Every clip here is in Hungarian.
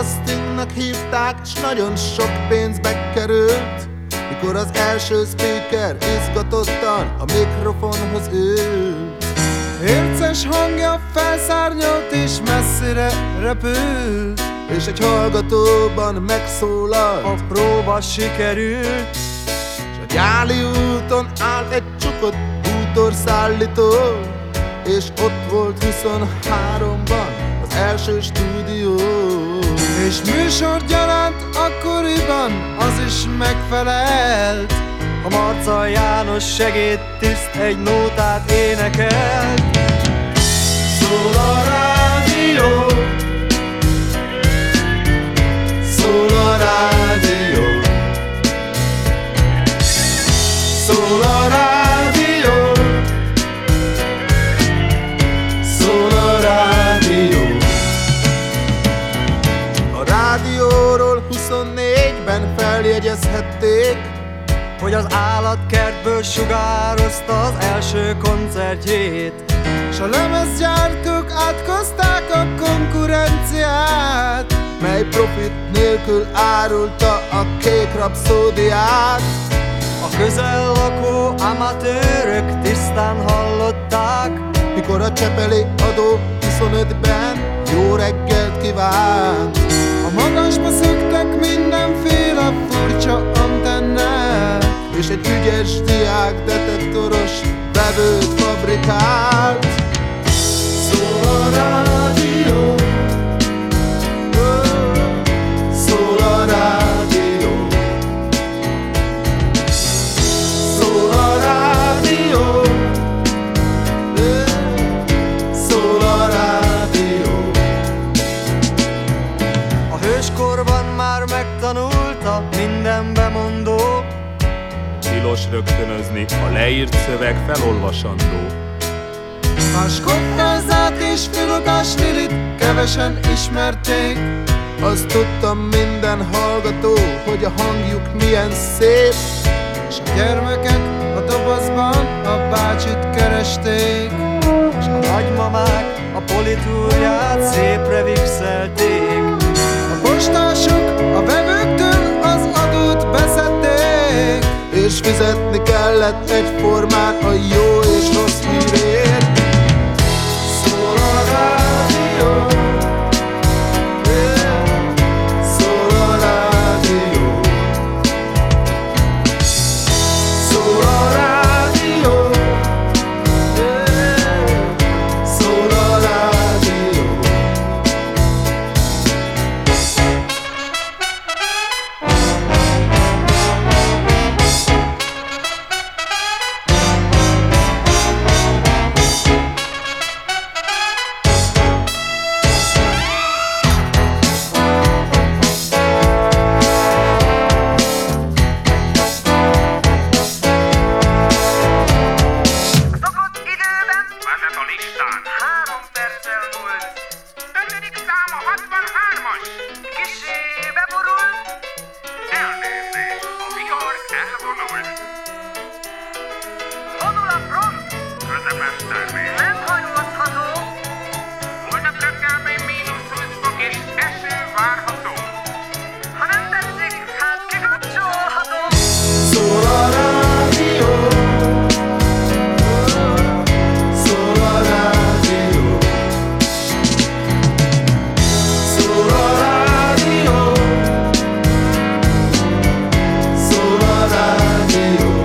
castingnak hívták, s nagyon sok pénzbe került, mikor az első speaker izgatottan a mikrofonhoz ült. Érces hangja felszárnyolt és messzire repült, és egy hallgatóban megszólalt, a próba sikerült. s a Gyáli úton állt egy csukott bútorszállító, és ott volt 23-ban az első stúdió. És műsorgyaránt akkoriban az is megfelelt, a Marca János segédtiszt egy nótát énekelt. Szól a rádió, szól a rádió, szól a rádió, szól a rádió. A rádióról 24-ben feljegyezhették, hogy az állatkertből sugározta az első koncertjét, s a lemezgyártók átkozták a konkurenciát, mely profit nélkül árulta a kék rapszódiát. a közel lakó amatőrök tisztán hallották, mikor a Csepeli adó 25-ben jó reggelt kívánt. a magasba szöktek mindenféle furcsa antennák, és egy ügyes diák detektoros vevőt fabrikált. Szól a rádió, szól a rádió, szól a rádió, szól a rádió. a hőskorban már megtanulta minden bemondó, tilos rögtönözni, a leírt szöveg felolvasandó. Máskottázát és Filokás Lilit kevesen ismerték, Azt tudtam minden hallgató, hogy a hangjuk milyen szép, és a gyermekek a dobozban a bácsit keresték, és a nagymamák a politúrját szépre vixelték. A postások a vevőktől az adót beszedték, és fizetni kellett egyformán a jó és rossz hírért. Szól a rádió, szól a rádió, szól a rádió, szól a rádió. Szól a rádió, szól a rádió, szól a rádió, szól a rádió.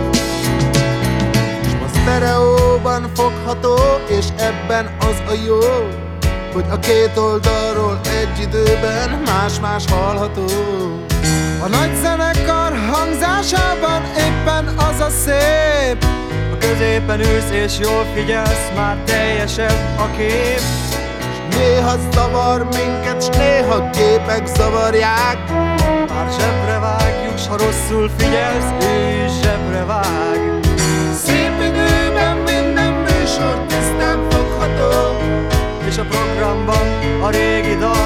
S ma sztereóban fogható, és ebben az a jó, hogy a két oldalról egy időben más-más hallható. a nagy zenekar hangzásában éppen az a szép, a középen ülsz és jól figyelsz, már teljesebb a kép. Néha zavar minket, s néha képek zavarják, Már zsebre vágjuk, s ha rosszul figyelsz, ő is zsebre vág. szép időben minden műsor tisztán fogható, És a programban a régi dal